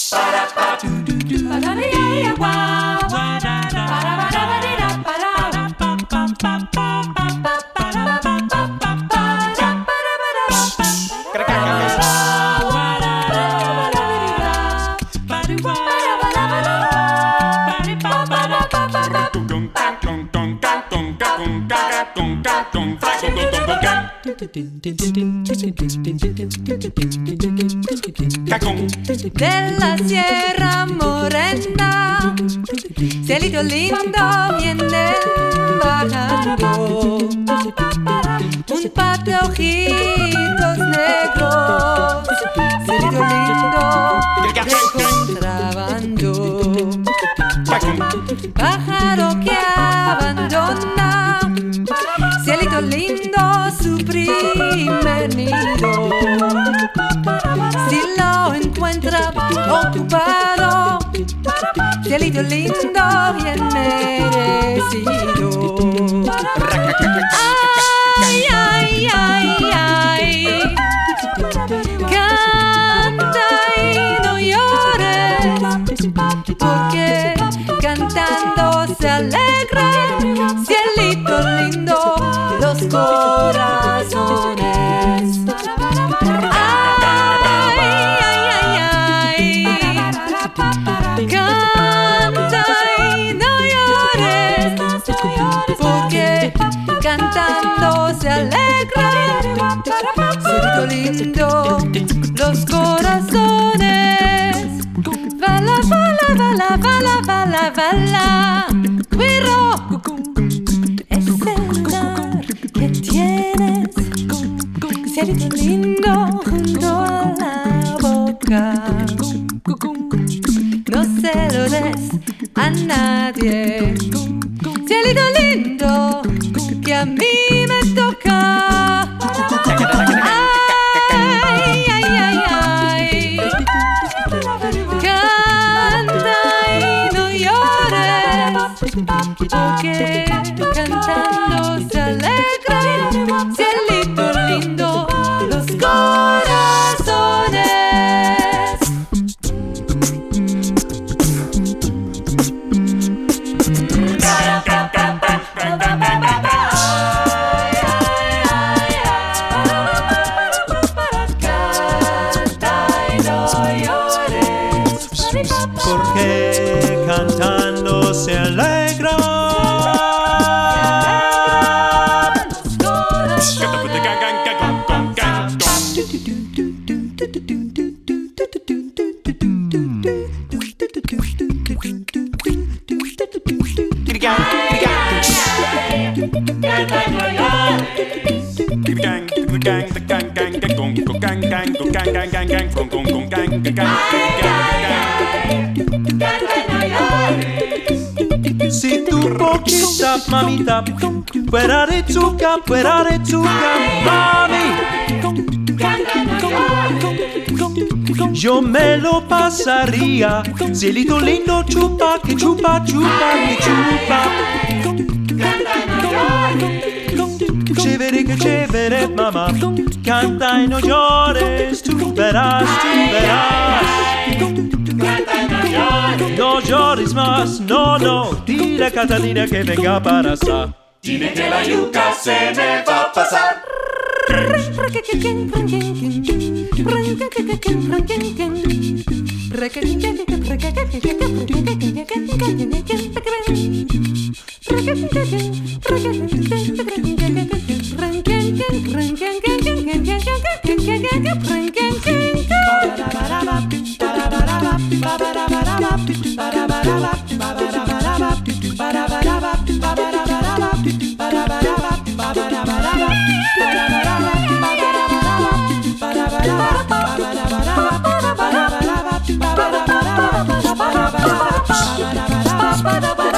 Della Sierra Morena, cielito lindo viene bajando, un par de ojitos negros, cielito lindo de contrabando, pájaro que abandona, cielito lindo su primer nido. Si lo encuentra ocupado, cielito lindo bien merecido. Ay, ay, ay, ay, canta y no llores, porque cantando se alegra, cielito lindo, los corazones. Canta y no llores, porque cantando se alegra, cielito lindo, los corazones. Vala, vala, vala, vala, vala, vala, Guiro, ese lunar que tienes, cielito lindo junto a la boca. No se lo des a nadie, cielito lindo que a mí me toca. Ay, ay, ay, ay, canta y no llores, porque cantando se alegra, cielito lindo, los corazones. Porque cantando se alegra, si tu boquita, mamita, fuera de tuca, mami, yo me lo pasaría, cielito lindo, chupa, que chupa, chupa, que chupa. Que chévere, mamá, canta y no llores, tú verás, no llores más, no, dile a Catalina que venga para acá. Dime que la yuca se me va a pasar. Ba